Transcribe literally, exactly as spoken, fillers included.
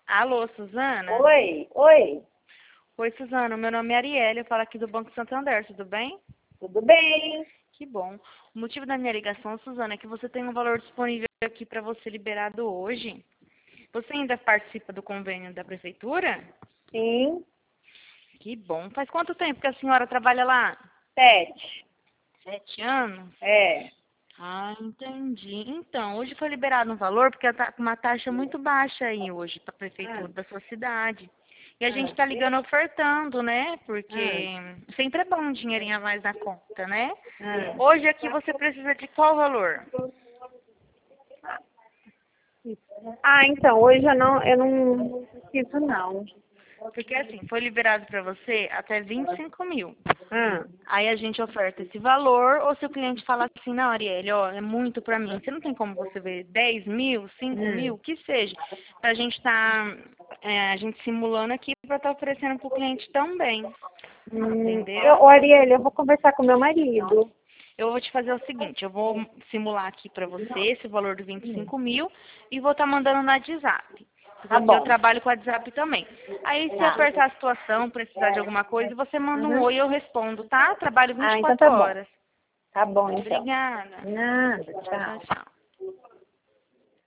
Alô, Suzana? Oi, oi, Oi, Suzana. Meu nome é Arielle, eu falo aqui do Banco Santander, tudo bem? tudo bem? Que bom. O motivo da minha ligação, Suzana, é que você tem um valor disponível aqui para você liberado hoje. Você ainda participa do convênio da prefeitura? Sim, Que bom. Faz quanto tempo que a senhora trabalha lá? sete. Sete anos? É. Ah, entendi. Então, hoje foi liberado um valor, porque está com uma taxa muito baixa aí hoje para a Ah, prefeitura da sua cidade. E a gente ah, está ligando ofertando, né? Porque ah, sempre é bom um dinheirinho a mais na conta, né? ah. Hoje aqui você precisa de qual valor? Ah, então, hoje eu não, eu não preciso não. Porque assim, foi liberado para você até vinte e cinco mil. Ah, Aí a gente oferta esse valor, ou se o cliente fala assim, não, Arielle, ó, é muito para mim, você não tem como você ver dez mil, cinco mil, hum, o que seja, para a gente estar, a gente simulando aqui para estar oferecendo para o cliente também, hum, eu, entendeu? ô, Arielle, eu vou conversar com meu marido. Eu vou te fazer o seguinte, eu vou simular aqui para você esse valor de vinte e Hum, cinco mil e vou estar mandando no WhatsApp. Porque tá aqui eu bom. trabalho com o WhatsApp também. Aí se Tá. apertar a situação, precisar de alguma coisa, você manda um Uhum. oi e eu respondo, tá? Trabalho Ah, então vinte e quatro tá bom. horas. Tá bom, então. Obrigada. Nada, Tchau, tchau. tchau.